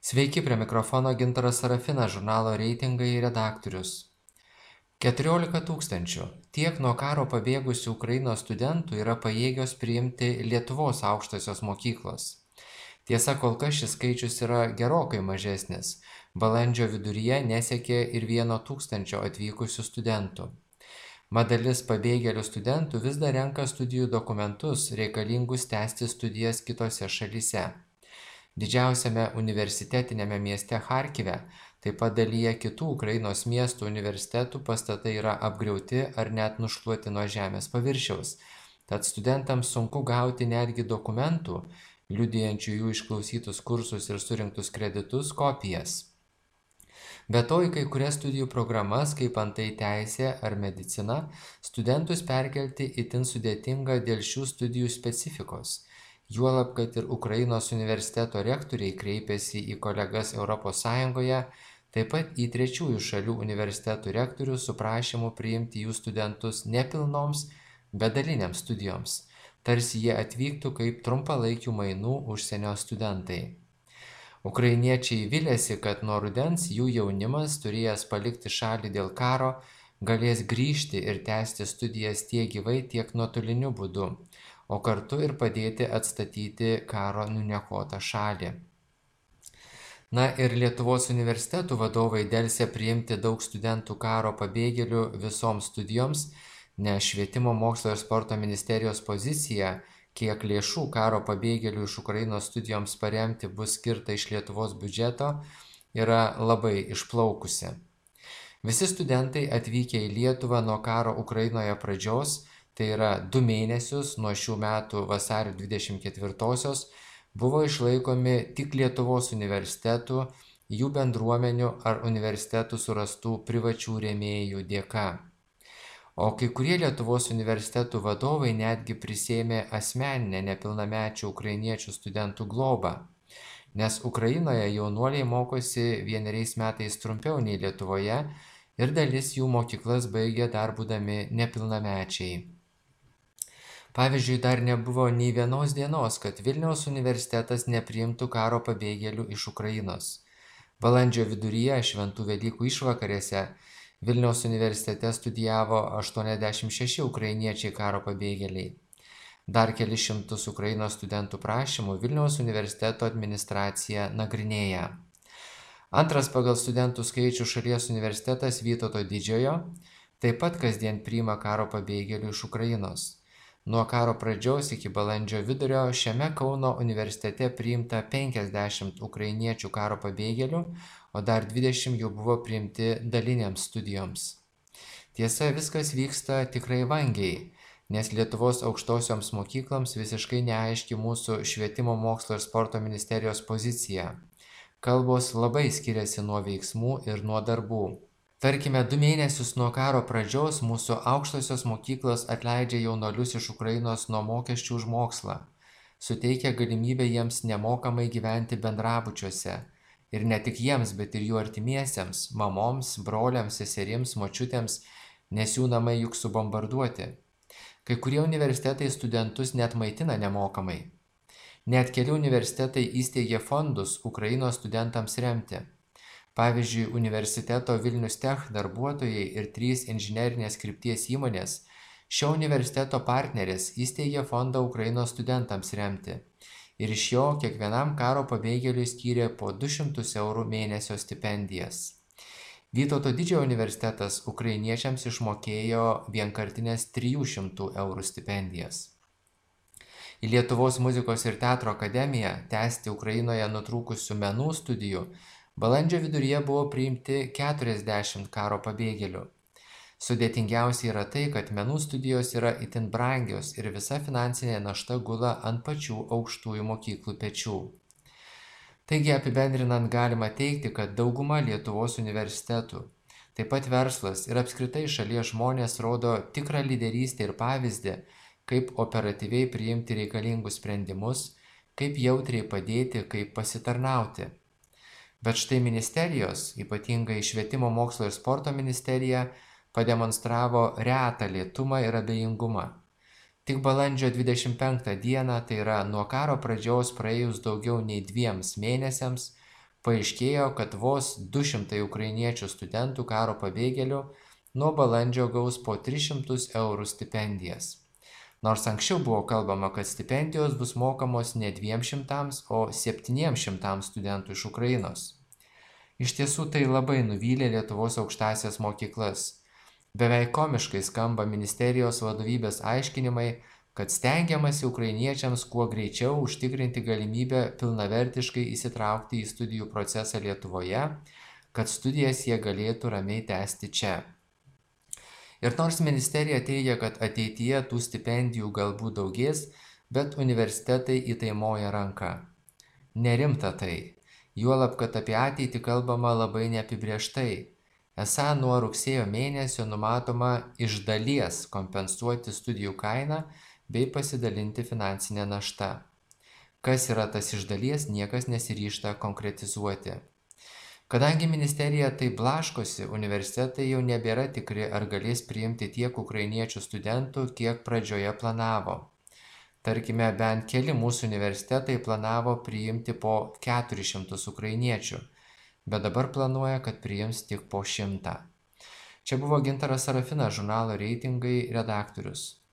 Sveiki, prie mikrofono Gintaras Sarafinas, žurnalo Reitingai redaktorius. 14 tūkstančių. Tiek nuo karo pabėgusių Ukrainos studentų yra pajėgios priimti Lietuvos aukštosios mokyklos. Tiesa, kol kas šis skaičius yra gerokai mažesnis. Balandžio viduryje nesiekė ir 1 000 atvykusių studentų. Mat dalis pabėgėlių studentų vis dar renka studijų dokumentus reikalingus tęsti studijas kitose šalyse. Didžiausiame universitetiniame mieste Charkive, taip pat dalyje kitų Ukrainos miestų universitetų pastatai yra apgriauti ar net nušluoti nuo žemės paviršiaus. Tad studentams sunku gauti netgi dokumentų, liudijančių jų išklausytus kursus ir surinktus kreditus, kopijas. Be to, į kai kurias studijų programas, kaip antai teisė ar medicina, studentus perkelti itin sudėtinga dėl šių studijų specifikos. Juolab, kad ir Ukrainos universiteto rektoriai kreipėsi į kolegas ES, taip pat į trečiųjų šalių universitetų rektorius su prašymu priimti jų studentus ne pilnoms, bet daliniams studijoms, tarsi jie atvyktų kaip trumpalaikių mainų užsienio studentai. Ukrainiečiai viliasi, kad nuo rudens jų jaunimas, turėjęs palikti šalį dėl karo, galės grįžti ir tęsti studijas tiek gyvai, tiek nuotoliniu būdu, o kartu ir padėti atstatyti karo nuniokotą šalį. Na ir Lietuvos universitetų vadovai delsė priimti daug studentų karo pabėgėlių visoms studijoms, nes Švietimo mokslo ir sporto ministerijos pozicija, kiek lėšų karo pabėgėlių iš Ukrainos studijoms paremti bus skirta iš Lietuvos biudžeto, yra labai išplaukusi. Visi studentai atvykę į Lietuvą nuo karo Ukrainoje pradžios, tai yra 2 mėnesius nuo šių metų vasario 24-osios, buvo išlaikomi tik Lietuvos universitetų, jų bendruomenių ar universitetų surastų privačių rėmėjų dėka. O kai kurie Lietuvos universitetų vadovai netgi prisėmė asmeninę nepilnamečių ukrainiečių studentų globą, nes Ukrainoje jaunuoliai mokosi 1 metais trumpiau nei Lietuvoje ir dalis jų mokyklas baigė dar būdami nepilnamečiai. Pavyzdžiui, dar nebuvo nei vienos dienos, kad Vilniaus universitetas nepriimtų karo pabėgėlių iš Ukrainos. Balandžio viduryje Šventų Velykų išvakarėse Vilniaus universitete studijavo 86 ukrainiečiai karo pabėgėliai. Dar kelis šimtus Ukrainos studentų prašymų Vilniaus universiteto administracija nagrinėja. Antras pagal studentų skaičių šalies universitetas Vytauto Didžiojo taip pat kasdien priima karo pabėgėlių iš Ukrainos. Nuo karo pradžios iki balandžio vidurio šiame Kauno universitete priimta 50 ukrainiečių karo pabėgėlių, o dar 20 jų buvo priimti dalinėms studijoms. Tiesa, viskas vyksta tikrai vangiai, nes Lietuvos aukštosioms mokykloms visiškai neaiški mūsų Švietimo mokslo ir sporto ministerijos pozicija. Kalbos labai skiriasi nuo veiksmų ir nuo darbų. Tarkime, 2 mėnesius nuo karo pradžios mūsų aukštosios mokyklos atleidžia jaunuolius iš Ukrainos nuo mokesčių už mokslą, suteikia galimybę jiems nemokamai gyventi bendrabučiuose. Ir ne tik jiems, bet ir jų artimiesiems, mamoms, broliams, seserims, močiutėms, nes jų namai juk subombarduoti. Kai kurie universitetai studentus net maitina nemokamai. Net keli universitetai įsteigė fondus Ukrainos studentams remti. Pavyzdžiui, universiteto Vilnius Tech darbuotojai ir 3 inžinerinės krypties įmonės šio universiteto partnerės įsteigė fondą Ukrainos studentams remti ir iš jo kiekvienam karo pabėgėliui skyrė po 200 eurų mėnesio stipendijas. Vytauto Didžiojo universitetas ukrainiečiams išmokėjo vienkartinės 300 eurų stipendijas. Į Lietuvos muzikos ir teatro akademiją tęsti Ukrainoje nutrūkusių menų studijų balandžio viduryje buvo priimti 40 karo pabėgėlių. Sudėtingiausia yra tai, kad menų studijos yra itin brangios ir visa finansinė našta gula ant pačių aukštųjų mokyklų pečių. Taigi apibendrinant galima teigti, kad dauguma Lietuvos universitetų, taip pat verslas ir apskritai šalies žmonės rodo tikrą lyderystę ir pavyzdį, kaip operatyviai priimti reikalingus sprendimus, kaip jautriai padėti, kaip pasitarnauti. Bet štai ministerijos, ypatingai Švietimo mokslo ir sporto ministerija, pademonstravo retą lėtumą ir abejingumą. Tik balandžio 25 dieną, tai yra nuo karo pradžios praėjus daugiau nei 2 mėnesiams, paaiškėjo, kad vos 200 ukrainiečių studentų karo pabėgėlių nuo balandžio gaus po 300 eurų stipendijas. Nors anksčiau buvo kalbama, kad stipendijos bus mokamos ne 200, o 700 studentų iš Ukrainos. Iš tiesų tai labai nuvylė Lietuvos aukštąsias mokyklas. Beveik komiškai skamba ministerijos vadovybės aiškinimai, kad stengiamasi ukrainiečiams kuo greičiau užtikrinti galimybę pilnavertiškai įsitraukti į studijų procesą Lietuvoje, kad studijas jie galėtų ramiai tęsti čia. Ir nors ministerija teigia, kad ateityje tų stipendijų galbūt daugės, bet universitetai į tai moja ranka. Nerimta tai, juolab, kad apie ateitį kalbama labai neapibrieštai. Esą nuo rugsėjo mėnesio numatoma iš dalies kompensuoti studijų kainą bei pasidalinti finansinę naštą. Kas yra tas iš dalies, niekas nesiryžta konkretizuoti. Kadangi ministerija taip blaškosi, universitetai jau nebėra tikri, ar galės priimti tiek ukrainiečių studentų, kiek pradžioje planavo. Tarkime, bent keli mūsų universitetai planavo priimti po 400 ukrainiečių, bet dabar planuoja, kad priims tik po 100. Čia buvo Gintaras Sarafinas, žurnalo Reitingai redaktorius.